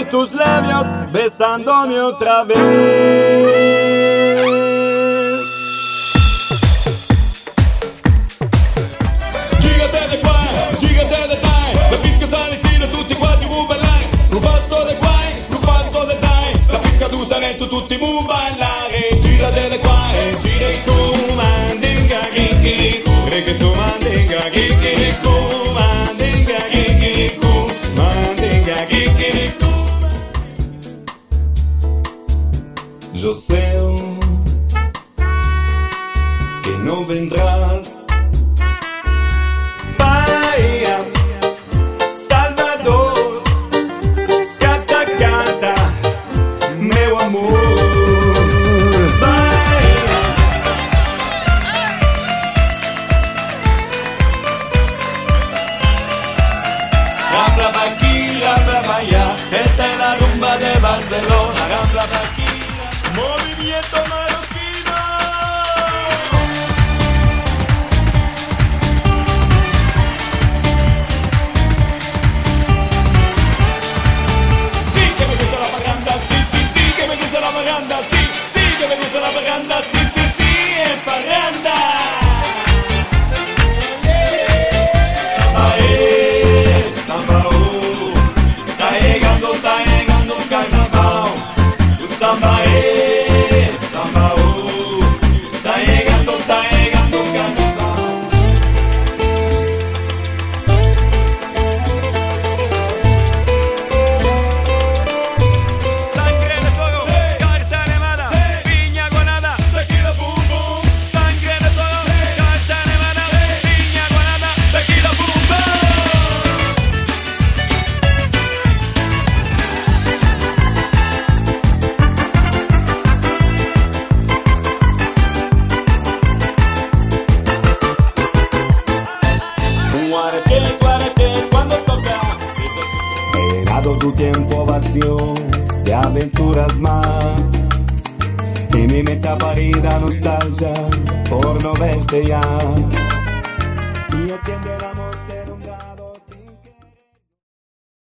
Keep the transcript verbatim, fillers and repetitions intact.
sentir tus labios besándome otra vez. Girate di qua, girate di dai, la pisca sale tiro tutti quanti mu ballare. Un passo di qua, un passo di dai, la pisca tu saletto tutti mu ballare. Girate di qua, gira tu mandinga kiki, che tu mandinga kiki, tu mandinga kiki, tu mandinga kiki. Yo sé que no vendrás. Bahía, Salvador, canta, canta, meu amor. Bahía. Rambla pa' aquí, rambla pa' allá, esta es la rumba de Barcelona. Rambla pa' aquí, movimiento marroquino. Sí que me gusta la parranda, sí, sí, sí que me gusta la parranda, sí, sí que me gusta la parranda, sí, sí, sí, es parranda. Samba es, samba uh, está llegando, está llegando un carnaval. Tu samba es, samba uh, está llegando, está llegando un carnaval. Sangre de toro, carta alemana, piña guanada, tequila boom boom. Sangre de toro, carta alemana, piña guanada, tequila boom boom. Un arete, tu arete, cuando toca. He llenado tu tiempo vacío de aventuras más, y mi mente parida nostalgia por no verte ya.